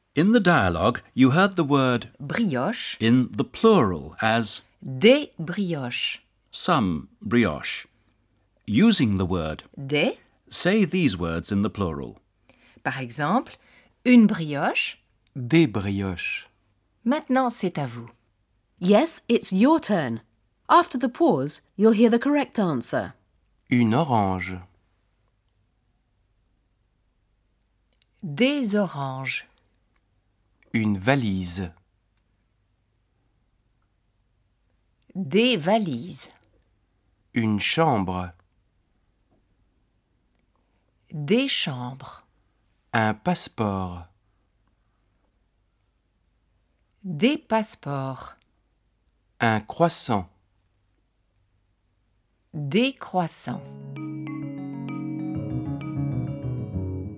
In the dialogue, you heard the word brioche, in the plural as des brioches. some brioche. Using the word, Des, say these words in the plural. par exemple, une brioche. Des brioches. Maintenant, c'est à vous. Yes, it's your turn. After the pause, you'll hear the correct answer. Une orange. Des oranges. Une valise. Des valises. Une chambre. Des chambres. Un passeport. Des passeports. Un croissant. Des croissants.